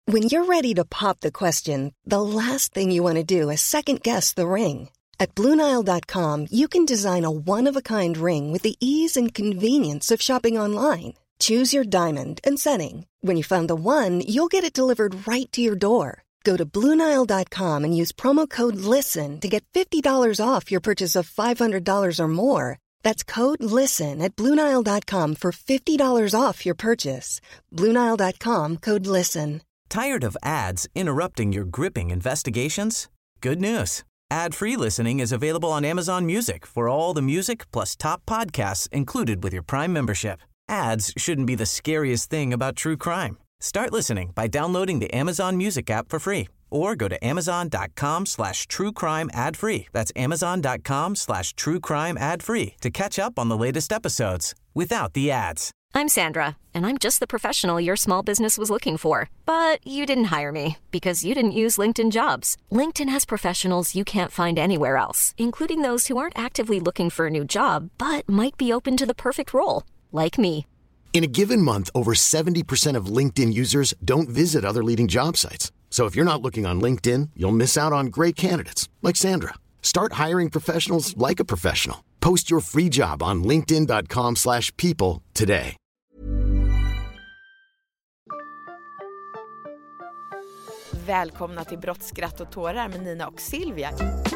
When you're ready to pop the question, the last thing you want to do is second-guess the ring. At BlueNile.com, you can design a one-of-a-kind ring with the ease and convenience of shopping online. Choose your diamond and setting. When you find the one, you'll get it delivered right to your door. Go to BlueNile.com and use promo code LISTEN to get $50 off your purchase of $500 or more. That's code LISTEN at BlueNile.com for $50 off your purchase. BlueNile.com, code LISTEN. Tired of ads interrupting your gripping investigations? Good news. Ad-free listening is available on Amazon Music for all the music plus top podcasts included with your Prime membership. Ads shouldn't be the scariest thing about true crime. Start listening by downloading the Amazon Music app for free or go to amazon.com/truecrime ad-free. That's amazon.com/truecrime ad-free to catch up on the latest episodes without the ads. I'm Sandra, and I'm just the professional your small business was looking for. But you didn't hire me because you didn't use LinkedIn Jobs. LinkedIn has professionals you can't find anywhere else, including those who aren't actively looking for a new job but might be open to the perfect role, like me. In a given month, over 70% of LinkedIn users don't visit other leading job sites. So if you're not looking on LinkedIn, you'll miss out on great candidates like Sandra. Start hiring professionals like a professional. Post your free job on linkedin.com/people today. Välkomna till Brott, skratt och tårar med Nina och Silvia.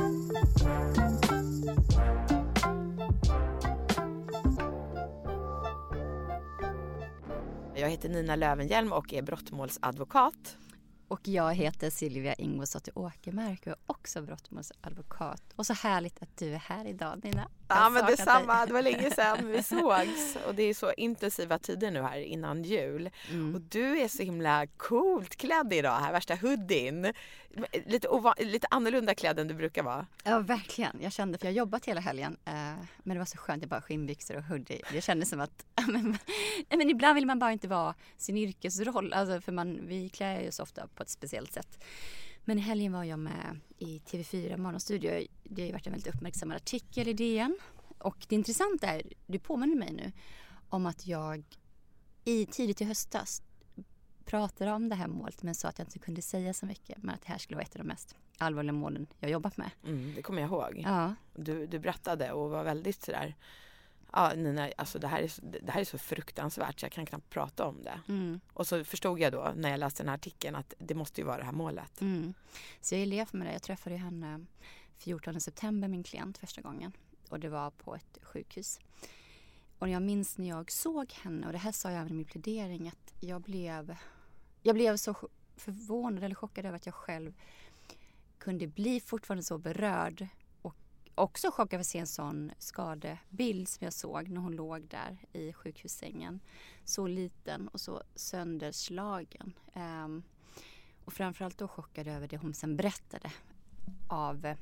Jag heter Nina Lövenhjelm och är brottmålsadvokat. Och jag heter Silvia Ingvarsdotter Åkermark och är också brottmålsadvokat. Och så härligt att du är här idag, Nina. Ja, men detsamma. Det var länge sedan vi sågs. Och det är så intensiva tider nu här innan jul. Och du är så himla coolt klädd idag här. Värsta hoodien. Lite annorlunda klädd än du brukar vara. Ja, verkligen. Jag kände, för jag har jobbat hela helgen. Men det var så skönt, jag bara skinnbyxor och hoodie. Det kändes som att men ibland vill man bara inte vara sin yrkesroll. Alltså, för vi klär ju så ofta på ett speciellt sätt. Men i helgen var jag med i TV4 Morgonstudio. Det har ju varit en väldigt uppmärksammad artikel i DN. Och det intressanta är, du påminner mig nu om att jag tidigt i höstas pratade om det här målet men sa att jag inte kunde säga så mycket. Men att det här skulle vara ett av de mest allvarliga målen jag jobbat med. Det kommer jag ihåg. Ja. Du berättade och var väldigt sådär... Ja, Nina, alltså det här är så fruktansvärt så jag kan knappt prata om det. Och så förstod jag då när jag läste den här artikeln att det måste ju vara det här målet. Så jag levde med det. Jag träffade henne 14 september, min klient, första gången. Och det var på ett sjukhus. Och jag minns när jag såg henne, och det här sa jag även i min plädering, att jag blev så förvånad eller chockad över att jag själv kunde bli fortfarande så berörd. Också chockad över att se en sån skadebild som jag såg när hon låg där i sjukhussängen. Så liten och så sönderslagen. Och framförallt då chockad över det hon sen berättade. Av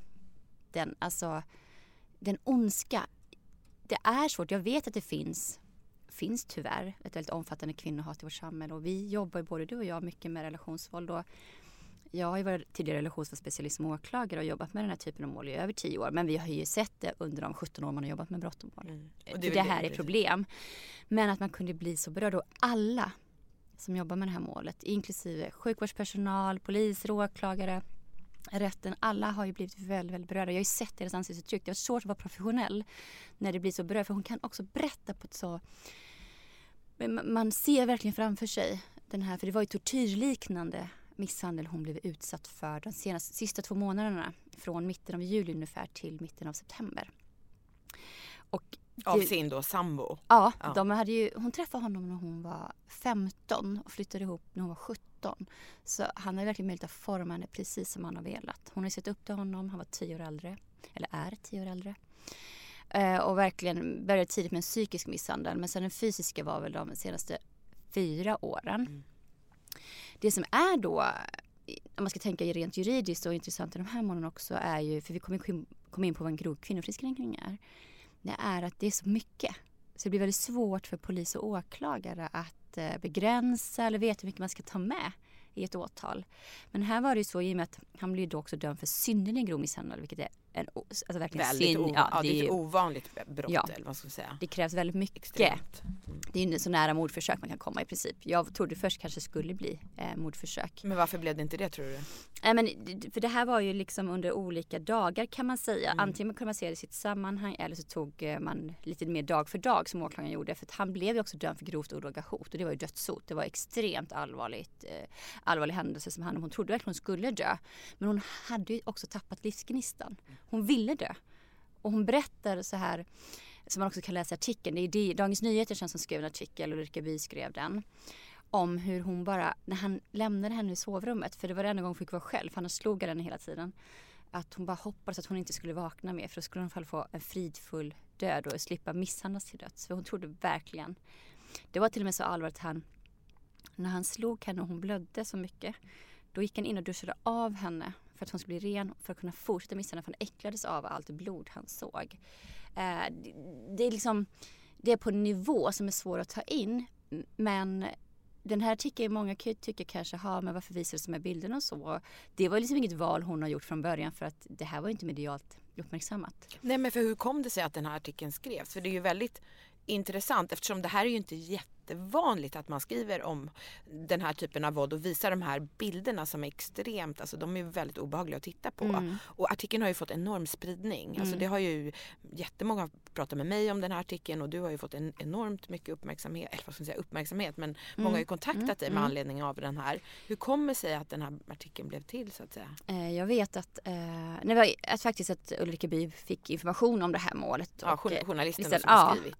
den ondska. Det är svårt. Jag vet att det finns tyvärr ett väldigt omfattande kvinnohat i vårt samhälle. Och vi jobbar, både du och jag, mycket med relationsvåld. Och jag har ju varit tidigare relationsvåldsspecialist som åklagare och jobbat med den här typen av mål i över 10 år. Men vi har ju sett det under de 17 år man har jobbat med brott och mål. Och det här är problem. Men att man kunde bli så berörd. Och alla som jobbar med det här målet, inklusive sjukvårdspersonal, poliser, åklagare, rätten, alla har ju blivit väldigt, väldigt berörda. Jag har ju sett deras ansiktsuttryck. Det var svårt att vara professionell när det blir så berörd. För hon kan också berätta på ett så... Man ser verkligen framför sig den här, för det var ju tortyrliknande misshandel hon blev utsatt för de sista 2 månaderna. Från mitten av juli ungefär till mitten av september. Och av sin då sambo? Ja. Hon träffade honom när hon var 15 och flyttade ihop när hon var 17. Så han har verkligen möjlighet att forma henne precis som han har velat. Hon har sett upp till honom, han var 10 år äldre. Eller är 10 år äldre. Och verkligen började tidigt med en psykisk misshandel. Men sen den fysiska var väl de senaste 4 åren. Det som är då, om man ska tänka rent juridiskt och intressant i de här månaderna också, är ju, för vi kommer in på vad en grov kvinnofridskränkning är. Det är att det är så mycket. Så det blir väldigt svårt för polis och åklagare att begränsa eller veta hur mycket man ska ta med i ett åtal. Men här var det ju så, i och med att han blev då också dömd för synnerligen grov misshandel, vilket är verkligen väldigt det är ett ovanligt brott, eller vad ska man säga. Det krävs väldigt mycket. Extremt. Det är inte så nära mordförsök man kan komma i princip. Jag trodde först kanske skulle bli mordförsök. Men varför blev det inte det, tror du? För det här var ju liksom under olika dagar kan man säga. Antingen kunde man se det i sitt sammanhang eller så tog man lite mer dag för dag som åklagaren gjorde. För att han blev ju också dömd för grovt olaga hot och det var ju dödshot. Det var extremt allvarlig händelse som hon trodde verkligen hon skulle dö. Men hon hade ju också tappat livsgnistan. Hon ville dö. Och hon berättar så här, som man också kan läsa i artikeln. Det är Dagens Nyheter som skrev en artikel och Ulrika Bye skrev den. Om hur hon bara, när han lämnade henne i sovrummet, för det var det enda gången hon fick vara själv, för han slog henne hela tiden. Att hon bara hoppades att hon inte skulle vakna mer, för då skulle hon i alla fall få en fridfull död och slippa misshandlas till döds. För hon trodde verkligen. Det var till och med så allvarligt att när han slog henne och hon blödde så mycket, då gick han in och duschade av henne för att hon skulle bli ren, för att kunna fortsätta misshandla, för han äcklades av allt blod han såg. Det är liksom, det är på en nivå som är svår att ta in, men den här artikeln, många tycker kanske, men varför visar det som är bilderna och så? Det var liksom inget val hon har gjort från början, för att det här var inte medialt uppmärksammat. Nej, men för hur kom det sig att den här artikeln skrevs? För det är ju väldigt intressant, eftersom det här är ju inte jättevanligt att man skriver om den här typen av våld och visar de här bilderna som är extremt, alltså de är väldigt obehagliga att titta på. Och artikeln har ju fått enorm spridning. Alltså det har ju jättemånga pratat med mig om den här artikeln, och du har ju fått en enormt mycket uppmärksamhet, eller vad ska jag säga, uppmärksamhet, men många har ju kontaktat dig med anledning av den här. Hur kommer det sig att den här artikeln blev till, så att säga? Jag vet att faktiskt att Ulrika Bye fick information om det här målet. Ja, journalisten som har skrivit.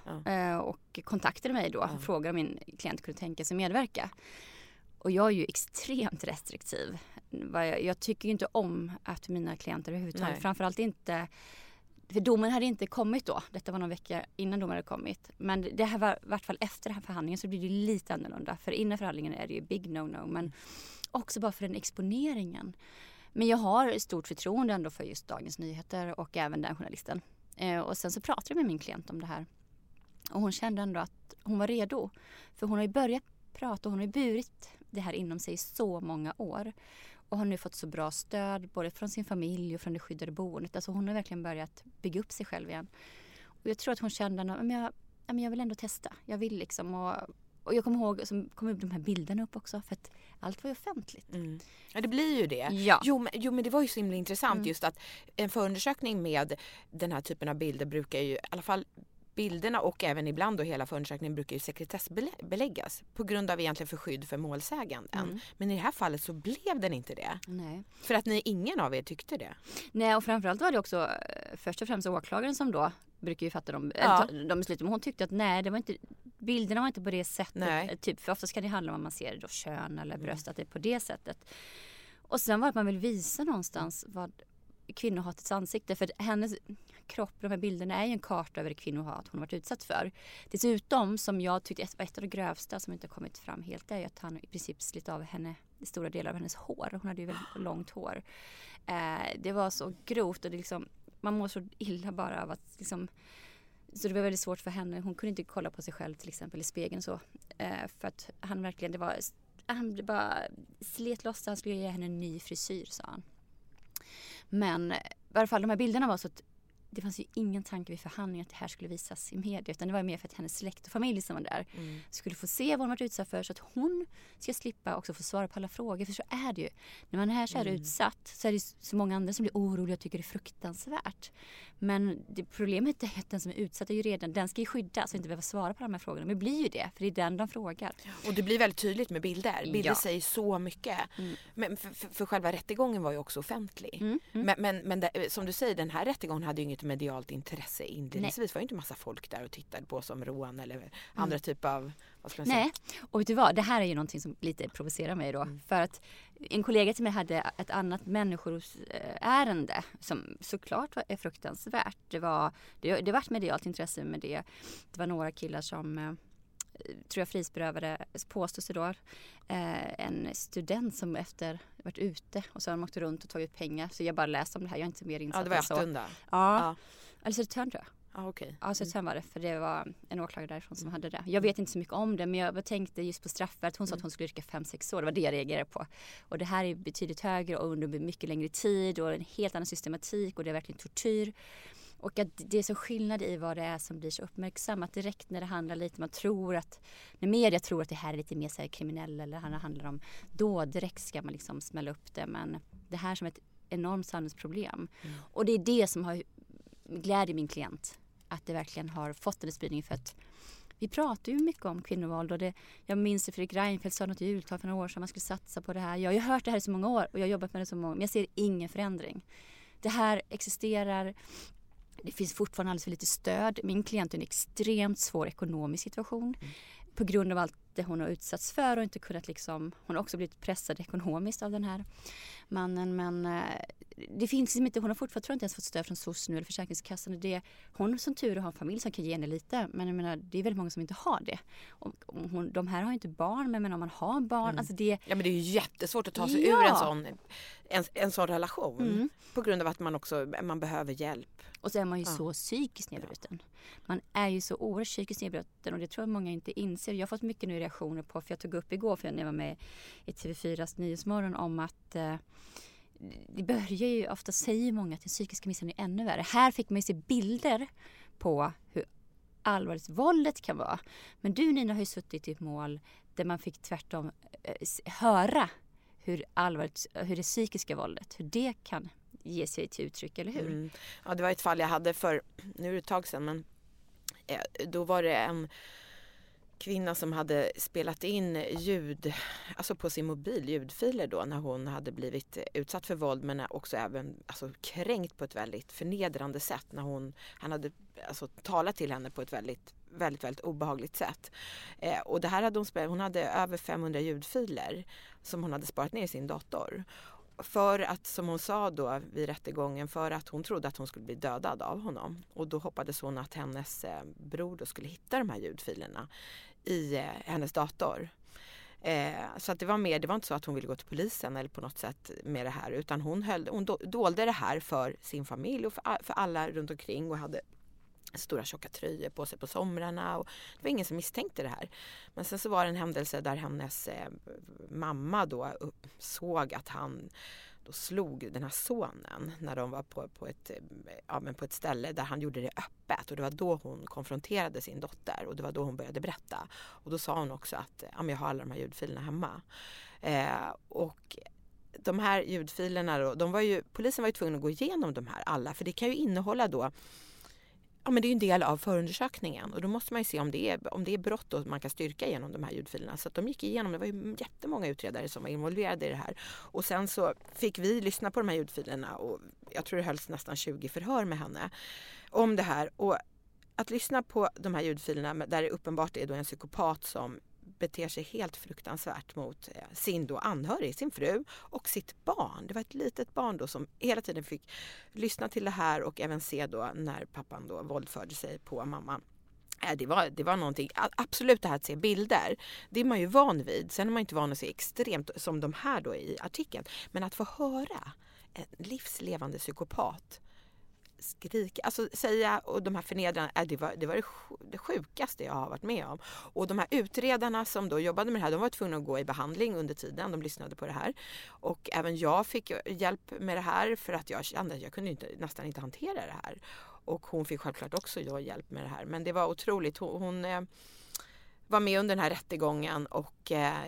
Och kontaktade mig då och frågade om min klient kunde tänka sig medverka. Och jag är ju extremt restriktiv. Jag tycker ju inte om att mina klienter överhuvudtaget, framförallt inte, för domen hade inte kommit då. Detta var någon vecka innan domen hade kommit. Men det här var i vart fall efter den här förhandlingen, så blir det lite annorlunda. För innan förhandlingen är det ju big no-no, men också bara för den exponeringen. Men jag har stort förtroende ändå för just Dagens Nyheter och även den journalisten. Och sen så pratade jag med min klient om det här. Och hon kände ändå att hon var redo. För hon har ju börjat prata och hon har ju burit det här inom sig i så många år. Och har nu fått så bra stöd både från sin familj och från det skyddade boendet. Alltså hon har verkligen börjat bygga upp sig själv igen. Och jag tror att hon kände att jag vill ändå testa. Jag vill liksom. Och jag kommer ihåg som kom upp de här bilderna upp också, för att allt var ju offentligt. Ja, det blir ju det. Ja. Jo, men det var ju så himla intressant just att en förundersökning med den här typen av bilder brukar ju, i alla fall bilderna och även ibland då hela förundersökningen, brukar ju sekretessbeläggas på grund av egentligen för skydd för målsäganden. Men i det här fallet så blev den inte det. Nej. För att ingen av er tyckte det. Nej, och framförallt var det också först och främst åklagaren som då brukar ju fatta de besluten. Men hon tyckte att det var inte, bilderna var inte på det sättet. Typ, för oftast kan det handla om att man ser då kön eller bröst, att det är på det sättet. Och sen var det att man vill visa någonstans vad kvinnohatets ansikte. För hennes kropp, de här bilderna är ju en karta över det kvinnohat hon har varit utsatt för. Dessutom, som jag tyckte ett av det grövsta som inte har kommit fram helt, är ju att han i princip slitt av henne stora delar av hennes hår. Hon hade ju väldigt långt hår. Det var så grovt och det liksom, man mår så illa bara av att liksom, så det var väldigt svårt för henne. Hon kunde inte kolla på sig själv till exempel i spegeln så. För att han verkligen, han bara slet loss, han skulle ge henne en ny frisyr, sa han. Men i alla fall de här bilderna var så att det fanns ju ingen tanke vid förhandlingen att det här skulle visas i media, utan det var mer för att hennes släkt och familj som var där skulle få se vad hon varit utsatt för, så att hon ska slippa också få svara på alla frågor. För så är det ju. När man är så här utsatt så är det så många andra som blir oroliga och tycker det är fruktansvärt. Men problemet är att den som är utsatt är ju redan, den ska ju skyddas och inte behöva svara på de här frågorna. Men det blir ju det, för det är den de frågar. Och det blir väldigt tydligt med bilder. Bilder säger så mycket. Men för själva rättegången var ju också offentlig. Men som du säger, den här rättegången hade ju inget medialt intresse inledningsvis. Det var ju inte massa folk där och tittade på som Roan eller andra typ av, vad ska man säga? Nej, och vet du vad? Det här är ju någonting som lite provocerar mig då. För att en kollega till mig hade ett annat människoärende som såklart är fruktansvärt. Det var medialt intresse med det. Det var några killar som tror jag frihetsberövade, påstås det då, en student som efter varit ute och så har de åkt runt och tagit pengar. Så jag bara läste om det här, jag är inte mer insatt. Ja, det var Attunda. Ja. Eller Södertörn tror jag. okej. Ja, sen var det, för det var en åklagare därifrån som hade det. Jag vet inte så mycket om det, men jag tänkte just på straffvärdet. Hon sa att hon skulle yrka 5-6 år. Det var det jag reagerade på. Och det här är betydligt högre och under mycket längre tid och en helt annan systematik och det är verkligen tortyr. Och att det är så skillnad i vad det är som blir så uppmärksammat direkt när det handlar lite, man tror att, när media tror att det här är lite mer så här kriminell eller handlar om, då direkt ska man liksom smälla upp det. Men det här som ett enormt samhällsproblem. Och det är det som har glädje min klient, att det verkligen har fått en spridning, för att vi pratar ju mycket om kvinnovåld och jag minns att Fredrik Reinfeldt sa något i jultal för några år sedan, man skulle satsa på det här. Jag har hört det här i så många år och jag har jobbat med det så många år, men jag ser ingen förändring. Det här existerar. Det finns fortfarande alldeles för lite stöd. Min klient är i en extremt svår ekonomisk situation på grund av allt det hon har utsatts för och inte kunnat liksom, hon har också blivit pressad ekonomiskt av den här mannen, men det finns inte, hon har fortfarande, tror jag, inte ens fått stöd från SOS nu eller Försäkringskassan. Hon som tur har en familj som kan ge henne lite, men jag menar, det är väldigt många som inte har det. Och de här har inte barn, men om man har barn, alltså det... Ja, men det är ju jättesvårt att ta sig ur en sån relation på grund av att man behöver hjälp. Och så är man ju så psykiskt nedbruten. Man är ju så oerhört psykiskt nedbruten och det tror jag många inte inser. Jag har fått mycket nu reaktioner på, för jag tog upp igår, för jag var med i TV4s Nyhetsmorgon, om att det börjar ju ofta säga många att den psykiska misshandeln är ännu värre. Här fick man ju se bilder på hur allvarligt våldet kan vara. Men du, Nina, har ju suttit i ett mål där man fick tvärtom höra hur allvarligt, hur det psykiska våldet, hur det kan ge sig till uttryck, eller hur? Ja, det var ett fall jag hade för, nu är det ett tag sedan, men då var det en kvinna som hade spelat in ljud, alltså på sin mobil, ljudfiler då, när hon hade blivit utsatt för våld, men också även kränkt på ett väldigt förnedrande sätt, när han hade talat till henne på ett väldigt, väldigt, väldigt obehagligt sätt. Och det här hade hon hade över 500 ljudfiler som hon hade sparat ner i sin dator. För att, som hon sa då vid rättegången, för att hon trodde att hon skulle bli dödad av honom. Och då hoppades hon att hennes bror då skulle hitta de här ljudfilerna i hennes dator. Så att det var inte så att hon ville gå till polisen eller på något sätt med det här, utan hon dolde det här för sin familj och för alla runt omkring, och hade stora tjocka tröjor på sig på somrarna, och det var ingen som misstänkte det här. Men sen så var det en händelse där hennes mamma då såg att han då slog den här sonen när de var på ett ställe där han gjorde det öppet, och det var då hon konfronterade sin dotter, och det var då hon började berätta, och då sa hon också att jag har alla de här ljudfilerna hemma. Och de här ljudfilerna då, polisen var ju tvungen att gå igenom de här alla, för det kan ju innehålla då, men det är ju en del av förundersökningen, och då måste man ju se om det är brott och man kan styrka igenom de här ljudfilerna. Så att de gick igenom, det var ju jättemånga utredare som var involverade i det här. Och sen så fick vi lyssna på de här ljudfilerna, och jag tror det hölls nästan 20 förhör med henne om det här. Och att lyssna på de här ljudfilerna där det uppenbart är då en psykopat som beter sig helt fruktansvärt mot sin då anhörig, sin fru och sitt barn. Det var ett litet barn då som hela tiden fick lyssna till det här och även se då när pappan då våldförde sig på mamman. Det var någonting, absolut det här att se bilder, det är man ju van vid. Sen är man inte van att se extremt som de här då i artikeln. Men att få höra en livslevande psykopat skrika, säga, och de här förnedrande, det var det sjukaste jag har varit med om. Och de här utredarna som då jobbade med det här, de var tvungna att gå i behandling under tiden de lyssnade på det här. Och även jag fick hjälp med det här, för att jag kände att jag kunde nästan inte hantera det här. Och hon fick självklart också hjälp med det här. Men det var otroligt. Hon var med under den här rättegången, och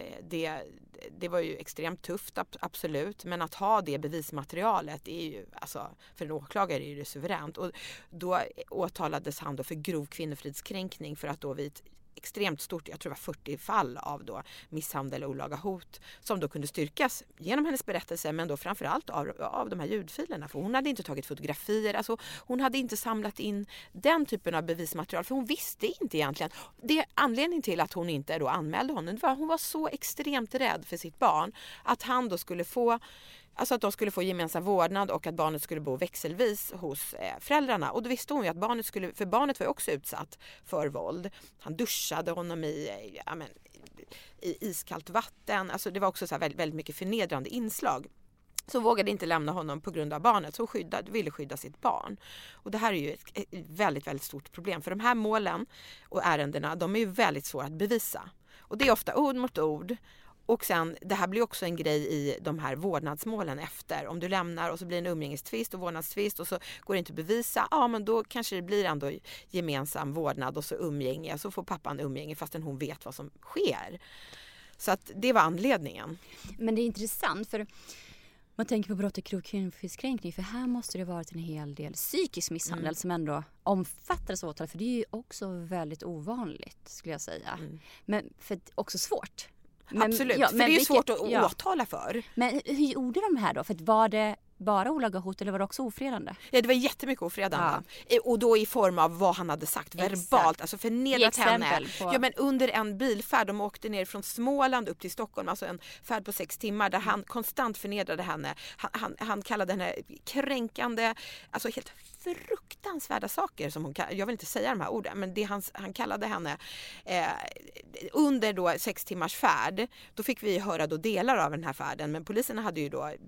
det var ju extremt tufft, absolut. Men att ha det bevismaterialet är ju, för en åklagare är det suveränt. Och då åtalades han då för grov kvinnofridskränkning, för att då vid extremt stort, jag tror det var 40 fall av då misshandel och olaga hot, som då kunde styrkas genom hennes berättelse, men då framförallt av de här ljudfilerna, för hon hade inte tagit fotografier, hon hade inte samlat in den typen av bevismaterial, för hon visste inte egentligen. Det är anledningen till att hon inte då anmälde honom, hon var så extremt rädd för sitt barn, att han då skulle få, att de skulle få gemensam vårdnad och att barnet skulle bo växelvis hos föräldrarna. Och då visste hon ju att barnet var ju också utsatt för våld. Han duschade honom i iskallt vatten. Det var också så här väldigt, väldigt mycket förnedrande inslag. Så vågade inte lämna honom på grund av barnet. Så ville skydda sitt barn. Och det här är ju ett väldigt, väldigt stort problem. För de här målen och ärendena, de är ju väldigt svåra att bevisa. Och det är ofta ord mot ord. Och sen, det här blir också en grej i de här vårdnadsmålen efter. Om du lämnar och så blir det en umgängestvist och vårdnadstvist och så går det inte att bevisa. Ja, men då kanske det blir ändå gemensam vårdnad och så umgänge. Så får pappan umgänge fastän hon vet vad som sker. Så att det var anledningen. Men det är intressant för man tänker på brott och grov kvinnofridskränkning, för här måste det vara en hel del psykisk misshandel som ändå omfattas av åtal, för det är ju också väldigt ovanligt skulle jag säga. Men för också svårt. Absolut, för det är svårt att åtala för. Men hur gjorde de här då? För var det bara olaga hot eller var det också ofredande? Ja, det var jättemycket ofredande. Ja. Och då i form av vad han hade sagt verbalt. Alltså förnedrat henne. Ja, men under en bilfärd, de åkte ner från Småland upp till Stockholm. Alltså en färd på 6 timmar där han konstant förnedrade henne. Han kallade henne kränkande, alltså helt fruktansvärda saker som hon, jag vill inte säga de här orden, men det han kallade henne under då 6 timmars färd. Då fick vi höra då delar av den här färden, men polisen hade ju då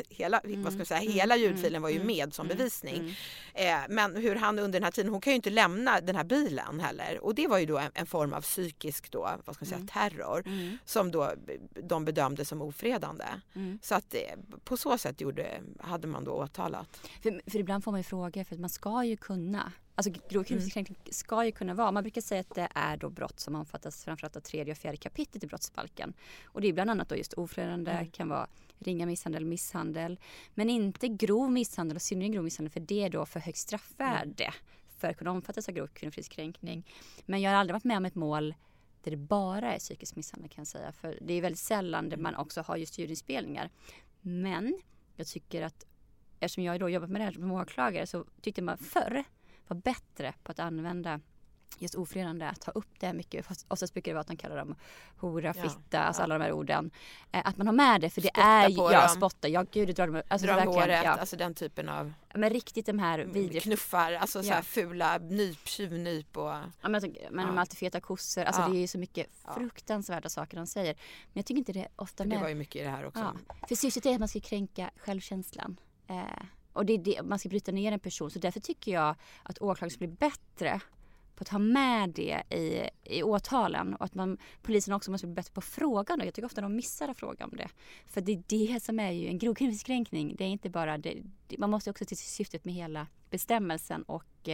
hela ljudfilen var ju med som bevisning. Men hur han under den här tiden, hon kan ju inte lämna den här bilen heller, och det var ju då en form av psykisk då, vad ska man säga, terror som då de bedömde som ofredande. Så att på så sätt hade man då åtalat. För ibland får man ju fråga, för att man ska ju kunna, alltså grov kvinnofridskränkning ska ju kunna vara, man brukar säga att det är då brott som omfattas framförallt av 3:e och 4:e kapitlet i brottsbalken. Och det är bland annat då just ofredande, kan vara ringa misshandel, men inte grov misshandel och synnerligen grov misshandel, för det är då för högt straffvärde för att kunna omfattas av grov kvinnofridskränkning. Men jag har aldrig varit med om ett mål där det bara är psykisk misshandel, kan jag säga, för det är väldigt sällan där man också har just ljudinspelningar. Men jag tycker att eftersom jag då jobbat med det här som åklagare, så tyckte man förr var bättre på att använda just ofredande, att ta upp det mycket. Oftast brukar det vara att de kallar dem hora, fitta, alltså alla de här orden. Att man har med det, för det spotta är ju spotta. Ja, gud, det drar dem, alltså drar verkligen, håret, alltså den typen av. Men riktigt de här vidriga knuffar, alltså så här fula tjuvnyp och men de alltid feta kossor. Alltså det är ju så mycket fruktansvärda saker de säger. Men jag tycker inte det är ofta med. Det var ju mycket i det här också. Ja. För syftet är att man ska kränka självkänslan. Och det är det, man ska bryta ner en person. Så därför tycker jag att åklagaren ska bli bättre på att ha med det i åtalen. Och att polisen också måste bli bättre på frågan. Och jag tycker ofta de missar att fråga om det. För det är det som är ju en grov kvinnofridskränkning. Det är inte bara man måste också till syftet med hela bestämmelsen. Och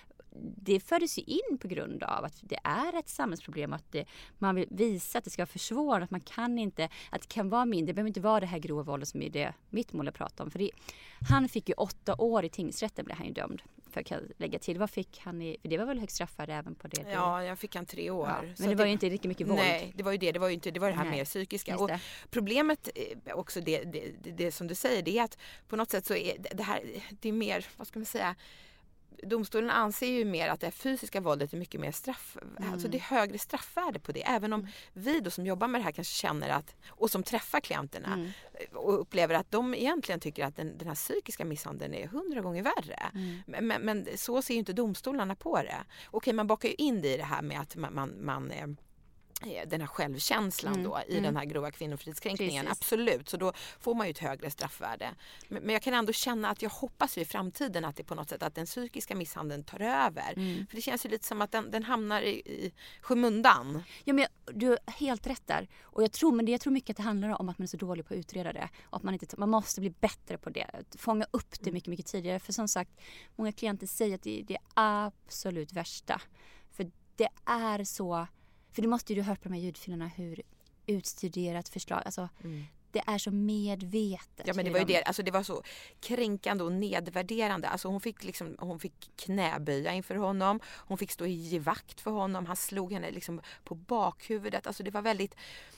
det fördes ju in på grund av att det är ett samhällsproblem, att man vill visa att det ska vara försvårat, att man kan inte, att det kan vara mindre, det behöver inte vara det här grova våldet som är det mitt mål att prata om. För han fick ju 8 år i tingsrätten, blev han ju dömd. För att lägga till, vad fick han för det var väl högst straffvärde även på det? Ja, jag fick han 3 år. Ja, men det var ju inte riktigt mycket våld. Nej, det var ju det här mer psykiska. Och problemet också det som du säger, det är att på något sätt så är det är mer, vad ska man säga, domstolen anser ju mer att det fysiska våldet är mycket mer alltså det är högre straffvärde på det. Även om vi då som jobbar med det här kanske känner att, och som träffar klienterna och upplever att de egentligen tycker att den här psykiska misshandeln är 100 gånger värre. Men så ser ju inte domstolarna på det. Okej, man bakar ju in det i det här med att man den här självkänslan då i den här grova kvinnofridskränkningen. Precis. Absolut, så då får man ju ett högre straffvärde. Men jag kan ändå känna att jag hoppas i framtiden att det på något sätt att den psykiska misshandeln tar över. För det känns ju lite som att den hamnar i skymundan. Ja, men du har helt rätt där. Och jag tror mycket att det handlar om att man är så dålig på att utreda det. Och att man måste bli bättre på det. Fånga upp det mycket, mycket tidigare. För som sagt, många klienter säger att det är absolut värsta. För det är så. För det måste ju du hört på de här ljudfilerna hur utstuderat förslag, alltså det är så medvetet. Ja, men det var ju det, alltså det var så kränkande och nedvärderande. Alltså hon fick knäböja inför honom, hon fick stå i vakt för honom, han slog henne liksom på bakhuvudet. Alltså det var väldigt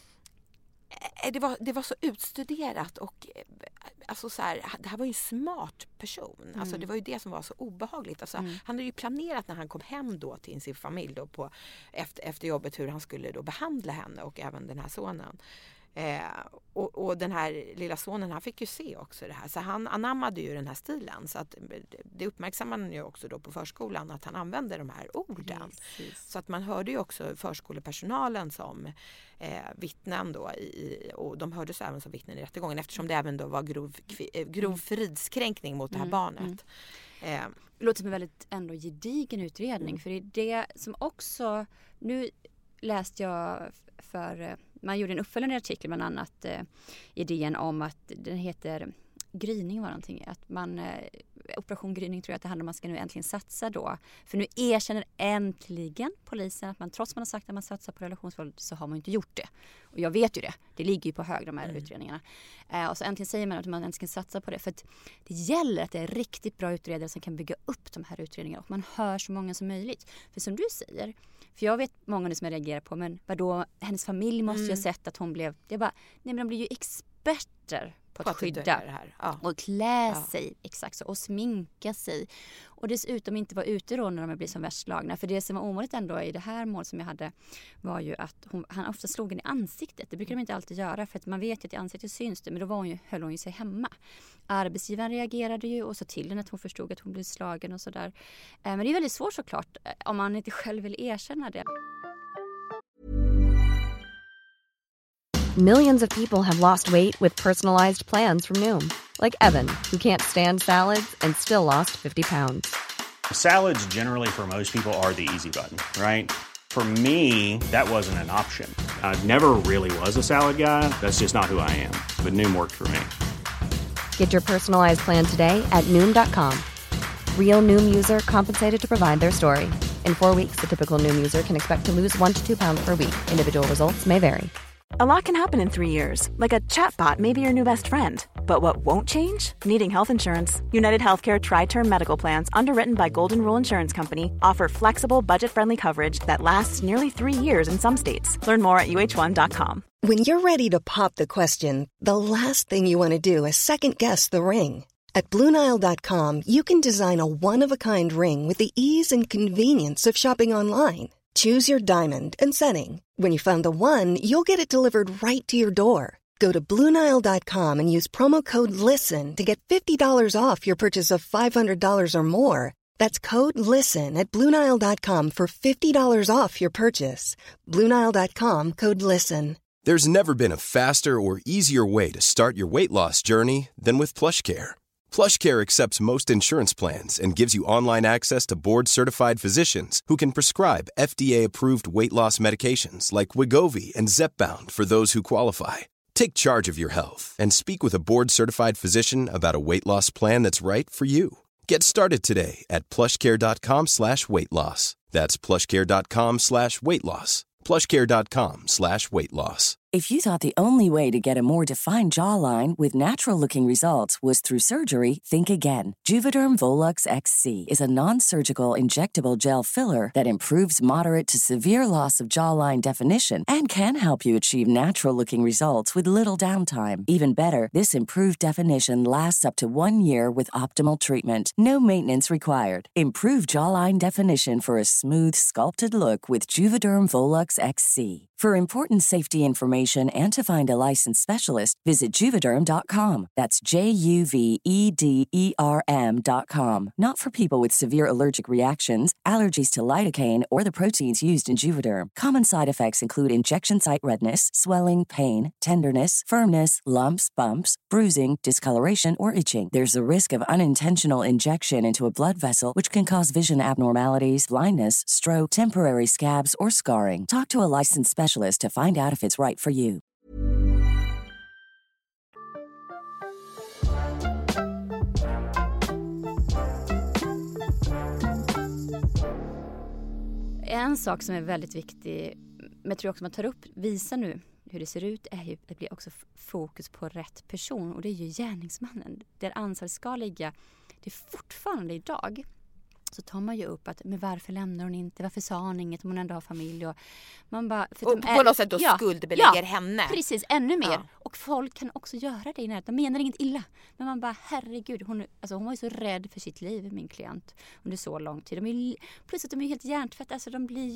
det var så utstuderat och alltså så här, det här var ju en smart person. Alltså det var ju det som var så obehagligt. Alltså, han hade ju planerat när han kom hem då till sin familj då efter jobbet hur han skulle då behandla henne och även den här sonen. Och den här lilla sonen, han fick ju se också det här. Så han anammade ju den här stilen. Så att det uppmärksammar man ju också då på förskolan, att han använde de här orden. Precis. Så att man hörde ju också förskolepersonalen som vittnen då. Och de hördes även som vittnen i rättegången, eftersom det även då var grov fridskränkning mot det här barnet. Det låter som en väldigt ändå gedigen utredning. För det är det som också... Nu läste jag man gjorde en uppföljande artikel bland annat i DN om att den heter gryning var någonting. Att Operation gryning tror jag att det handlar om att man ska nu äntligen satsa då. För nu erkänner äntligen polisen att man trots att man har sagt att man satsar på relationsvåld så har man inte gjort det. Och jag vet ju det. Det ligger ju på hög de här utredningarna. Och så äntligen säger man att man äntligen ska satsa på det. För att det gäller att det är riktigt bra utredare som kan bygga upp de här utredningarna. Och man hör så många som möjligt. För som du säger, för jag vet många nu som jag reagerar på, men vadå, hennes familj måste ju ha sett att hon blev, det är bara, nej men de blir ju experter på att skydda det här. Ja. Och klä sig exakt så och sminka sig. Och dessutom inte vara ute då när de blir som värst slagna. För det som var omöjligt ändå i det här målet som jag hade var ju att han ofta slog henne i ansiktet. Det brukar de inte alltid göra för att man vet ju att i ansiktet syns det. Men då höll hon ju sig hemma. Arbetsgivaren reagerade ju och så till henne att hon förstod att hon blev slagen och sådär. Men det är väldigt svårt såklart om man inte själv vill erkänna det. Millions of people have lost weight with personalized plans from Noom. Like Evan, who can't stand salads and still lost 50 pounds. Salads generally for most people are the easy button, right? For me, that wasn't an option. I never really was a salad guy. That's just not who I am. But Noom worked for me. Get your personalized plan today at Noom.com. Real Noom user compensated to provide their story. In 4 weeks, the typical Noom user can expect to lose 1 to 2 pounds per week. Individual results may vary. A lot can happen in 3 years, like a chatbot may be your new best friend. But what won't change? Needing health insurance. United Healthcare Tri-Term Medical Plans, underwritten by Golden Rule Insurance Company, offer flexible, budget-friendly coverage that lasts nearly 3 years in some states. Learn more at uh1.com. When you're ready to pop the question, the last thing you want to do is second-guess the ring. At BlueNile.com, you can design a one-of-a-kind ring with the ease and convenience of shopping online. Choose your diamond and setting. When you find the one, you'll get it delivered right to your door. Go to BlueNile.com and use promo code LISTEN to get $50 off your purchase of $500 or more. That's code LISTEN at BlueNile.com for $50 off your purchase. BlueNile.com, code LISTEN. There's never been a faster or easier way to start your weight loss journey than with PlushCare. PlushCare accepts most insurance plans and gives you online access to board-certified physicians who can prescribe FDA-approved weight loss medications like Wegovy and Zepbound for those who qualify. Take charge of your health and speak with a board-certified physician about a weight loss plan that's right for you. Get started today at plushcare.com/weightloss. That's plushcare.com/weightloss. plushcare.com/weightloss. If you thought the only way to get a more defined jawline with natural-looking results was through surgery, think again. Juvederm Volux XC is a non-surgical injectable gel filler that improves moderate to severe loss of jawline definition and can help you achieve natural-looking results with little downtime. Even better, this improved definition lasts up to 1 year with optimal treatment. No maintenance required. Improve jawline definition for a smooth, sculpted look with Juvederm Volux XC. For important safety information and to find a licensed specialist, visit Juvederm.com. That's JUVEDERM.com. Not for people with severe allergic reactions, allergies to lidocaine, or the proteins used in Juvederm. Common side effects include injection site redness, swelling, pain, tenderness, firmness, lumps, bumps, bruising, discoloration, or itching. There's a risk of unintentional injection into a blood vessel, which can cause vision abnormalities, blindness, stroke, temporary scabs, or scarring. Talk to a licensed specialist to find out if it's right for you. En sak som är väldigt viktig, men jag tror också man tar upp, visa nu hur det ser ut, är ju att det blir också fokus på rätt person, och det är ju gärningsmannen. Där ansvaret ska ligga. Det är fortfarande idag så tar man ju upp att, men varför lämnar hon inte? Varför sa hon inget om hon ändå har familj? Och man bara, och på något sätt då skuldbelägger henne. Precis, ännu mer. Ja. Och folk kan också göra det i närheten. De menar inget illa. Men man bara, herregud, hon var ju så rädd för sitt liv, min klient, under så lång tid. Plus att de är helt hjärntvätt. Alltså de blir ju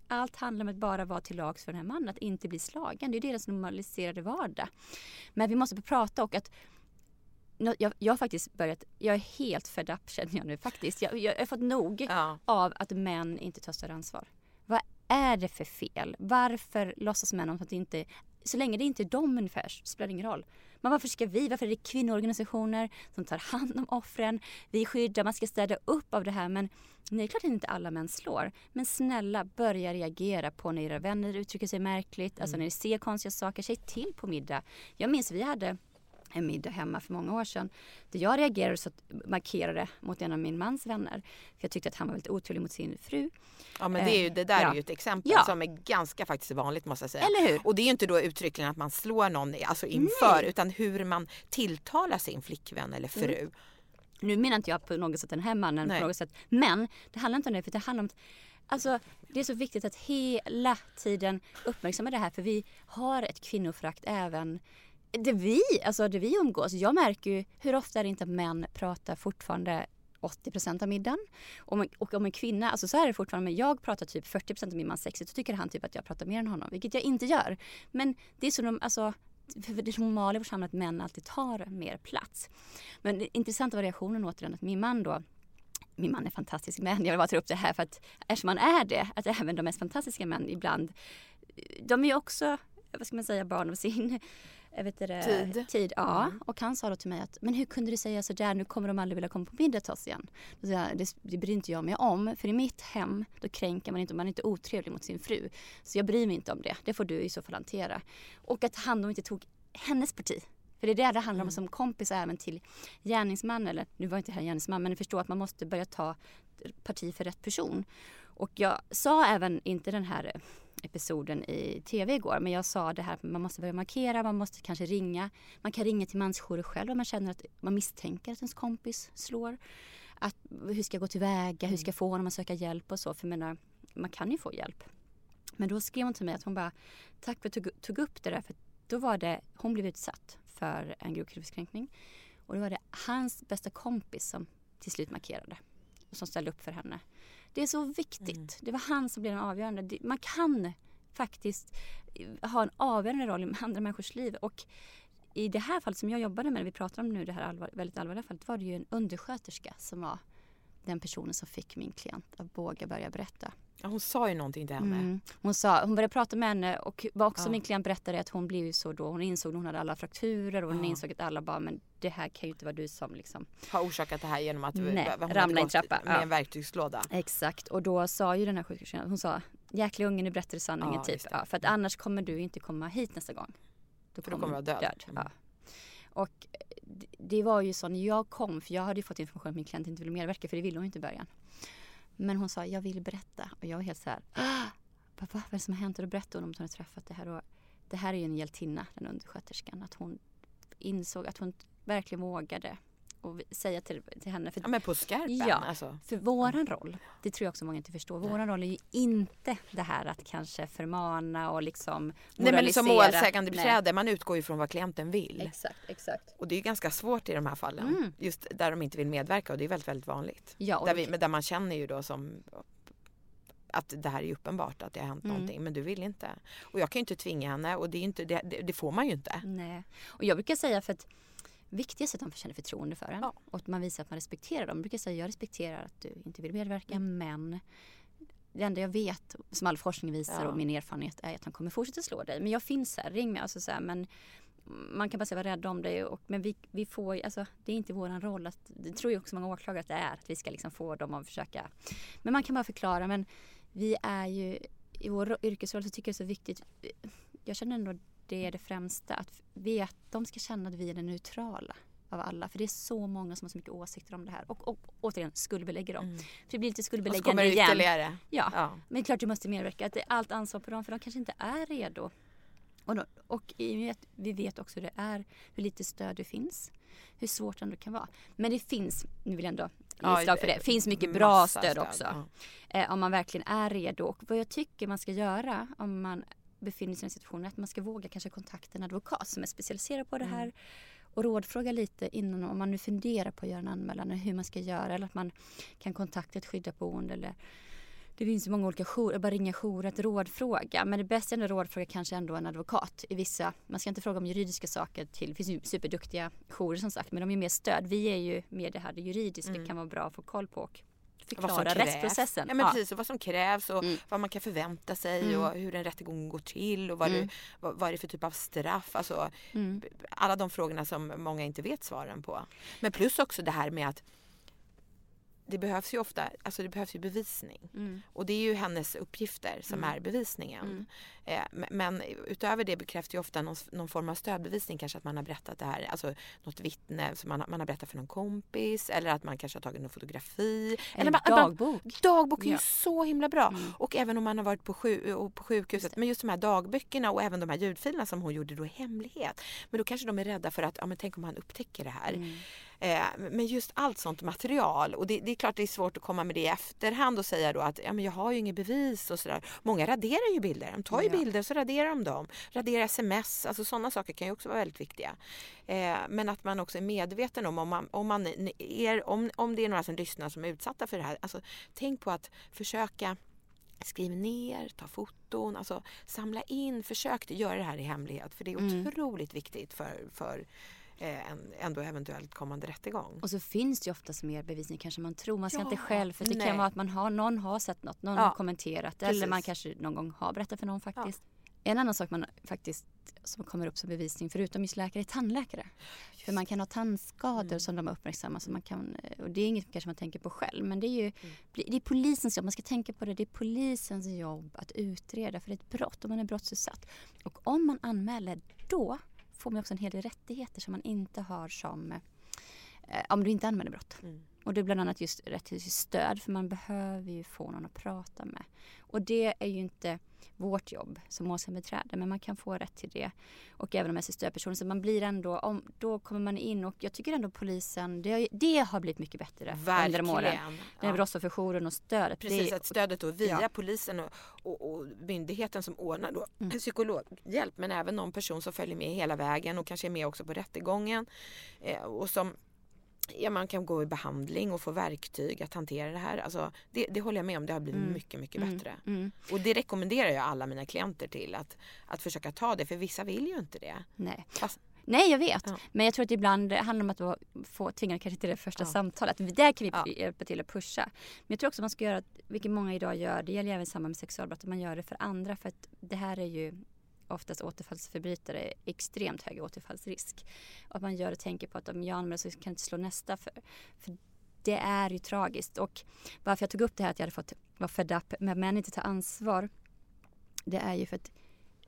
allt handlar om att bara vara till lags för den här mannen, att inte bli slagen. Det är deras normaliserade vardag. Men vi måste prata och att jag har faktiskt börjat, jag är helt fed up känner jag nu faktiskt. Jag har fått nog av att män inte tar större ansvar. Vad är det för fel? Varför låtsas män om att det inte, så länge det inte är de ungefär så spelar det ingen roll. Men varför är det kvinnoorganisationer som tar hand om offren? Vi skyddar, man ska städa upp av det här. Men det är klart att inte alla män slår. Men snälla, börja reagera på när era vänner uttrycker sig märkligt. Alltså när ni ser konstiga saker, säg till på middag. Jag minns vi hade en middag hemma för många år sedan. Där jag reagerade så att markerade mot en av min mans vänner. För jag tyckte att han var väldigt otrevlig mot sin fru. Ja, men det där är ju ett exempel som är ganska faktiskt vanligt måste jag säga. Eller hur? Och det är ju inte då uttryckligen att man slår någon alltså inför utan hur man tilltalar sin flickvän eller fru. Nu menar inte jag på något sätt den här mannen på något sätt. Men det handlar inte om det, för det handlar om alltså, det är så viktigt att hela tiden uppmärksamma det här, för vi har ett kvinnoförakt även det vi umgås. Jag märker ju hur ofta är det inte att män pratar fortfarande 80% av middagen. Och om en kvinna, alltså så är det fortfarande, men jag pratar typ 40% av min man sexigt, så tycker han typ att jag pratar mer än honom, vilket jag inte gör. Men det är så för det är normalt i vårt samhälle att män alltid tar mer plats. Men det intressanta var reaktionen återigen att min man är fantastisk män. Jag vill bara ta upp det här för att eftersom man är det, att även de mest fantastiska män ibland, de är ju också, vad ska man säga, barn av sin tid. Ja. Och han sa då till mig att, men hur kunde du säga så där, nu kommer de aldrig vilja komma på middag till oss igen. Det bryr inte jag mig om, för i mitt hem då kränker man inte, om man är inte otrevlig mot sin fru. Så jag bryr mig inte om det får du i så fall hantera. Och att han då inte tog hennes parti. För det är det handlar om som kompis även till gärningsman, eller nu var inte här gärningsman, men jag förstår att man måste börja ta parti för rätt person. Och jag sa även inte den här episoden i tv igår, men jag sa det här, man måste börja markera, man måste kanske ringa. Man kan ringa till mansjourer själv om man känner att man misstänker att ens kompis slår. Att, hur ska jag gå tillväga, hur ska jag få honom att söka hjälp och så, för man kan ju få hjälp. Men då skrev hon till mig att hon bara, tack för att du tog upp det där, för då var det, hon blev utsatt för en grov kvinnofridskränkning. Och då var det hans bästa kompis som till slut markerade och som ställde upp för henne. Det är så viktigt. Det var han som blev den avgörande. Man kan faktiskt ha en avgörande roll i andra människors liv. Och i det här fallet som jag jobbade med, när vi pratar om nu det här väldigt allvarliga fallet, var det ju en undersköterska som var den personen som fick min klient att våga börja berätta. Ja, hon sa ju någonting till henne. Hon började prata med henne, och vad också min klient berättade att hon blev ju så då, hon insåg att hon hade alla frakturer, och hon insåg att alla bara, men det här kan ju inte vara du som liksom har orsakat det här genom att ramla i en trappa med en verktygslåda. Exakt, och då sa ju den här sjuksköterskan, hon sa, jäkla ungen, nu berättar du sanningen typ. Ja, för att annars kommer du inte komma hit nästa gång. Då kommer du vara död. Ja. Och det var ju så när jag kom, för jag hade ju fått information att min klient inte ville medverka, för det ville hon inte i början. Men hon sa, jag vill berätta. Och jag var helt så här, vad är det som har hänt? Och då berättade hon om att hon hade träffat det här. Och det här är ju en hjältinna, den undersköterskan. Att hon insåg att hon verkligen vågade och säga till henne. För, men på skarpen. Ja, alltså. För våran roll, det tror jag också många inte förstår. Våran roll är ju inte det här att kanske förmana och liksom moralisera. Nej, men liksom målsägande beträde. Man utgår ju från vad klienten vill. Exakt. Och det är ju ganska svårt i de här fallen. Just där de inte vill medverka, och det är väldigt, väldigt vanligt. Ja, där man känner ju då som att det här är uppenbart att det har hänt någonting, men du vill inte. Och jag kan ju inte tvinga henne, och det är inte, det får man ju inte. Nej. Och jag brukar säga, för att viktigast är att de känner förtroende för en. Ja. Och att man visar att man respekterar dem. Jag brukar säga, jag respekterar att du inte vill medverka, men det enda jag vet, som all forskning visar och min erfarenhet, är att han kommer fortsätta slå dig. Men jag finns här, ring mig. Alltså så här, men man kan bara säga, vara rädd om dig. Men vi får, alltså, det är inte våran roll. Det tror jag också många åklagare att det är. Att vi ska liksom få dem att försöka. Men man kan bara förklara. Men vi är ju, i vår yrkesroll så tycker jag det är så viktigt. Jag känner ändå det är det främsta, att de ska känna att vi är den neutrala av alla. För det är så många som har så mycket åsikter om det här. Och återigen, skuldbelägger dem. För det blir lite skuldbeläggande igen. Ytterligare. Ja, men klart du måste medverka. Att det är allt ansvar på dem, för de kanske inte är redo. Och vi vet också hur lite stöd det finns. Hur svårt det ändå kan vara. Men det finns, nu vill jag ändå slag för det, finns mycket bra stöd också. Om man verkligen är redo. Och vad jag tycker man ska göra om man befinner sig i en situation, att man ska våga kanske kontakta en advokat som är specialiserad på det här, och rådfråga lite innan, om man nu funderar på att göra en anmälan, hur man ska göra, eller att man kan kontakta ett skyddat boende eller Det finns så många olika jourer, bara ringa jourer att rådfråga. Men det bästa är att rådfråga kanske ändå en advokat. Man ska inte fråga om juridiska saker till, det finns ju superduktiga jourer som sagt, men de är mer stöd. Vi är ju mer det här det juridiska, det kan vara bra att få koll på och förklara rättsprocessen. Ja, men precis, och vad som krävs och vad man kan förvänta sig och hur en rättegång går till och vad är det för typ av straff. Alltså, alla de frågorna som många inte vet svaren på. Men plus också det här med att det behövs ju ofta, alltså det behövs ju bevisning. Och det är ju hennes uppgifter som är bevisningen. Men utöver det bekräftar ju ofta någon form av stödbevisning, kanske att man har berättat det här, alltså något vittne som man har berättat för någon kompis, eller att man kanske har tagit någon fotografi. Eller dagbok. Dagbok är ju så himla bra. Och även om man har varit på sjukhuset, men just de här dagböckerna och även de här ljudfilerna som hon gjorde då i hemlighet. Men då kanske de är rädda för att, men tänk om han upptäcker det här. Men just allt sånt material, och det är klart det är svårt att komma med det i efterhand och säga då att men jag har ju inget bevis och sådär. Många raderar ju bilder, de tar ju bilder så raderar de dem. Raderar sms, alltså sådana saker kan ju också vara väldigt viktiga. Men att man också är medveten om det är några som lyssnar som är utsatta för det här. Alltså tänk på att försöka skriva ner, ta foton, alltså samla in, försök göra det här i hemlighet, för det är otroligt viktigt för ändå eventuellt kommande rättegång. Och så finns det ju oftast mer bevisning kanske man tror. Man ska inte själv, för det kan vara att någon har sett något, någon har kommenterat, eller man kanske någon gång har berättat för någon faktiskt. En annan sak man faktiskt som kommer upp som bevisning, förutom just läkare, är tandläkare. För man kan ha tandskador som de uppmärksammar, så man kan, och det är inget kanske man tänker på själv, men det är ju det är polisens jobb, man ska tänka på det är polisens jobb att utreda, för det är ett brott om man är brottsutsatt. Och om man anmäler, då får man också en hel del rättigheter som man inte har som om du inte anmäler brott. Och det är bland annat just rätt till stöd, för man behöver ju få någon att prata med. Och det är ju inte vårt jobb som målsägandebiträde, men man kan få rätt till det. Och även om jag är stödperson, så man blir ändå, då kommer man in, och jag tycker ändå polisen, det har blivit mycket bättre under åren. Den brottsofferjouren och stödet. Precis, att stödet då via polisen och myndigheten som ordnar då psykologhjälp, men även någon person som följer med hela vägen och kanske är med också på rättegången och som man kan gå i behandling och få verktyg att hantera det här. Alltså, det håller jag med om, det har blivit mycket, mycket bättre. Och det rekommenderar jag alla mina klienter till att försöka ta det, för vissa vill ju inte det. Nej, jag vet. Men jag tror att ibland handlar om att få tvinga kanske till det första samtalet. Där kan vi hjälpa till att pusha. Men jag tror också att man ska göra, vilket många idag gör, det gäller även i samband med sexualbrott, att man gör det för andra, för att det här är ju oftast återfallsförbrytare, extremt hög återfallsrisk. Och att man gör och tänker på att om jag anmäler så kan jag inte slå nästa, för det är ju tragiskt. Och varför jag tog upp det här att jag hade vara fed up med män inte ta ansvar, det är ju för att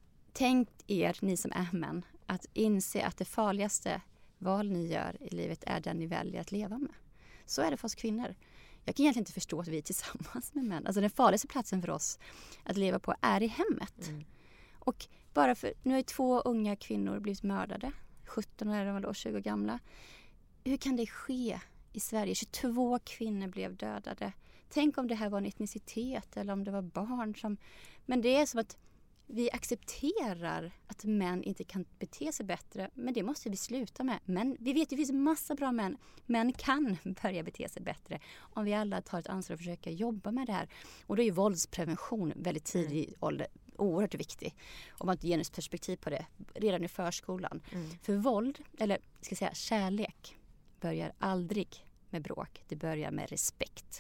tänk er, ni som är män, att inse att det farligaste val ni gör i livet är den ni väljer att leva med. Så är det för oss kvinnor. Jag kan egentligen inte förstå att vi är tillsammans med män. Alltså den farligaste platsen för oss att leva på är i hemmet. Och bara för, nu har ju 2 unga kvinnor blivit mördade. 17 och 20 gamla. Hur kan det ske i Sverige? 22 kvinnor blev dödade. Tänk om det här var en etnicitet eller om det var barn som... Men det är som att vi accepterar att män inte kan bete sig bättre. Men det måste vi sluta med. Men vi vet att det finns massa bra män. Män kan börja bete sig bättre om vi alla tar ett ansvar och försöker jobba med det här. Och då är ju våldsprevention väldigt tidig ålder oerhört viktig. Om man inte ger ett perspektiv på det redan i förskolan. För våld, eller ska jag säga kärlek, börjar aldrig med bråk. Det börjar med respekt.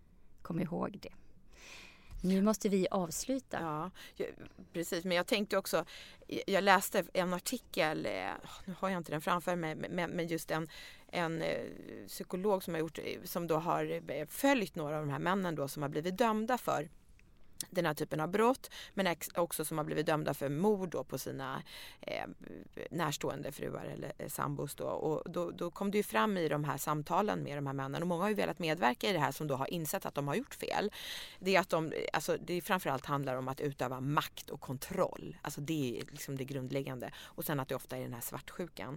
Kom ihåg det. Nu måste vi avsluta. Ja, precis. Men jag tänkte också, jag läste en artikel, nu har jag inte den framför mig, men just en psykolog som då har följt några av de här männen då som har blivit dömda för den här typen av brott, men också som har blivit dömda för mord då på sina närstående fruar eller sambos då. Och då kom det ju fram i de här samtalen med de här männen, och många har ju velat medverka i det här som då har insett att de har gjort fel. Det är att det framförallt handlar om att utöva makt och kontroll. Alltså det är liksom det grundläggande. Och sen att det ofta är den här svartsjukan.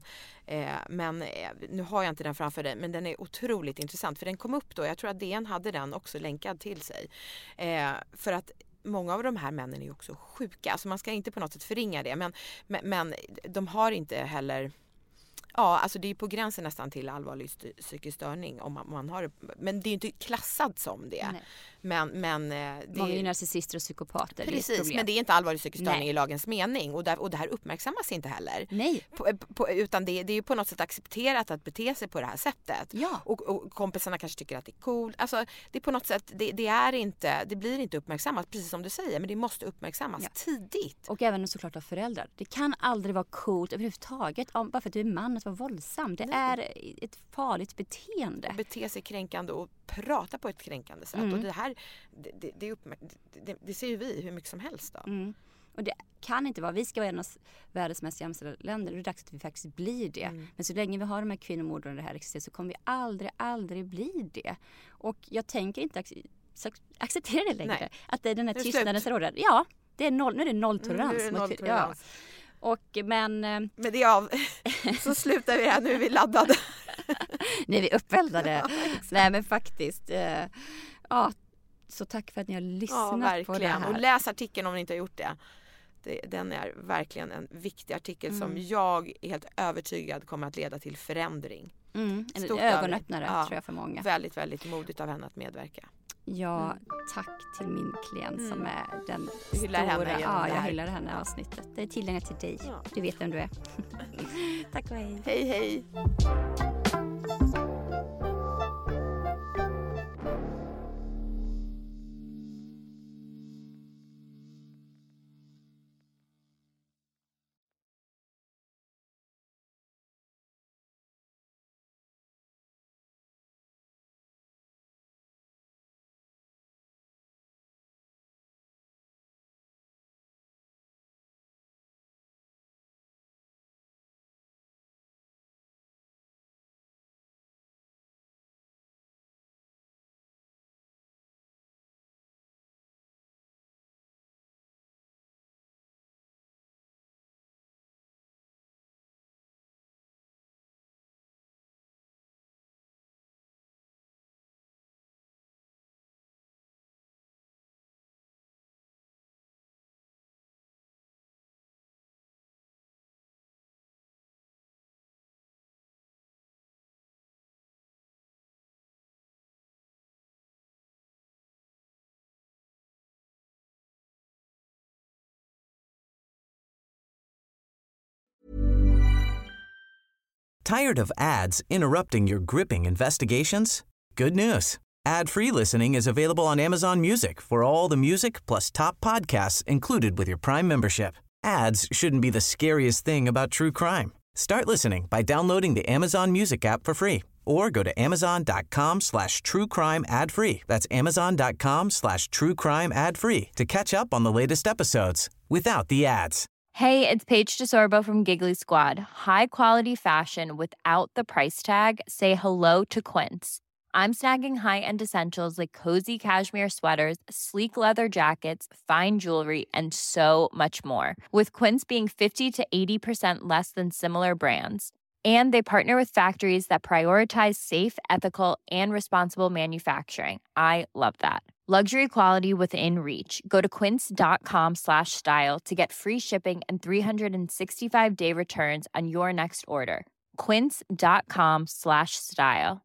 Men nu har jag inte den framför dig, men den är otroligt intressant, för den kom upp då, jag tror att DN hade den också länkad till sig. För att många av de här männen är ju också sjuka. Alltså man ska inte på något sätt förringa det. Men de har inte heller... Ja, alltså det är på gränsen nästan till allvarlig psykisk störning om man har det. Men det är inte klassat som det. Nej. Men det många är narcissister och psykopater. Precis, men det är inte allvarlig psykisk störning i lagens mening. Och det här uppmärksammas inte heller. Nej. Utan det är ju på något sätt accepterat att bete sig på det här sättet. Ja. Och kompisarna kanske tycker att det är coolt. Alltså det är på något sätt, det blir inte uppmärksammat, precis som du säger. Men det måste uppmärksammas tidigt. Och även såklart av föräldrar. Det kan aldrig vara coolt överhuvudtaget bara för att du är man att vara våldsam. Det är ett farligt beteende. Bete sig kränkande och prata på ett kränkande sätt. Och det här, det ser ju vi hur mycket som helst då. Och det kan inte vara, vi ska vara en av världens mest jämställda länder. Det är dags att vi faktiskt blir det. Men så länge vi har de här kvinnomorden och det här existerar så kommer vi aldrig bli det. Och jag tänker inte acceptera det längre. Nej. Att det är den här tystnaden som råder. Ja, det är nu är det nolltolerans. Ja. Men det av så slutar vi här, nu är vi laddade. Nu är vi uppeldade. Nej men faktiskt. Så tack för att ni har lyssnat på det här. Och läs artikeln om ni inte har gjort det. Den är verkligen en viktig artikel som jag är helt övertygad kommer att leda till förändring. En ögonöppnare tror jag för många. Väldigt, väldigt modigt av henne att medverka. Ja, tack till min klient som är den hyllar stora. Henne jag hyllar henne avsnittet. Det är tillgängligt till dig. Ja. Du vet vem du är. Tack och hej. Hej, hej. Tired of ads interrupting your gripping investigations? Good news. Ad-free listening is available on Amazon Music for all the music plus top podcasts included with your Prime membership. Ads shouldn't be the scariest thing about true crime. Start listening by downloading the Amazon Music app for free or go to amazon.com/truecrime ad-free. That's amazon.com/truecrime ad-free to catch up on the latest episodes without the ads. Hey, it's Paige DeSorbo from Giggly Squad. High quality fashion without the price tag. Say hello to Quince. I'm snagging high-end essentials like cozy cashmere sweaters, sleek leather jackets, fine jewelry, and so much more. With Quince being 50 to 80% less than similar brands. And they partner with factories that prioritize safe, ethical, and responsible manufacturing. I love that. Luxury quality within reach. Go to quince.com/style to get free shipping and 365-day returns on your next order. Quince.com/style.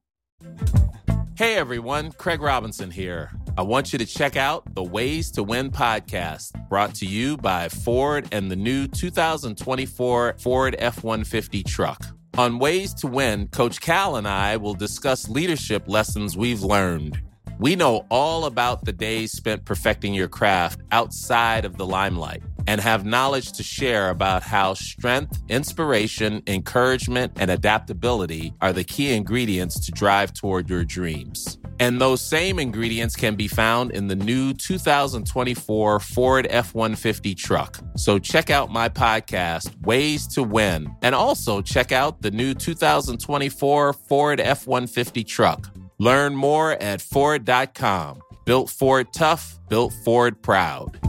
Hey everyone, Craig Robinson here. I want you to check out the Ways to Win podcast, brought to you by Ford and the new 2024 Ford F-150 truck. On Ways to Win, Coach Cal and I will discuss leadership lessons we've learned. We know all about the days spent perfecting your craft outside of the limelight and have knowledge to share about how strength, inspiration, encouragement, and adaptability are the key ingredients to drive toward your dreams. And those same ingredients can be found in the new 2024 Ford F-150 truck. So check out my podcast, Ways to Win, and also check out the new 2024 Ford F-150 truck. Learn more at Ford.com. Built Ford tough, built Ford proud.